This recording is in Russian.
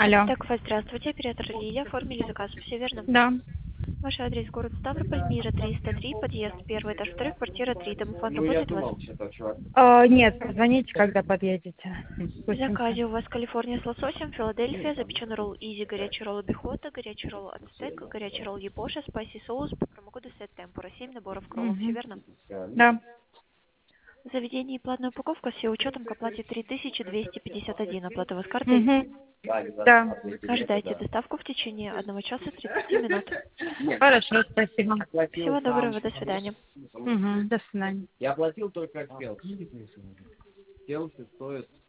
Алло. Так, здравствуйте, оператор Лилия. Оформили заказ, все верно? Да. Ваш адрес город Ставрополь, Мира 303, подъезд 1, этаж 2, квартира 3. Домофон работает у вас? Нет, позвоните, когда подъедете. В Быстренько. заказе у вас Калифорния с лососем, Филадельфия, запеченный ролл Изи, горячий ролл Бихота, горячий ролл Ацтек, горячий ролл Япоша, спайси соус по промокоду Сет Темпура, 7 наборов к роллам, все Угу. верно? Да. Заведение и платная упаковка с учетом к оплате 3251. Оплата у вас картой? Угу. Да. Ожидайте доставку в течение 1 часа 30 минут. Хорошо, спасибо. Всего доброго, до свидания. Угу. До свидания. Я оплатил только отдел. Девушка стоит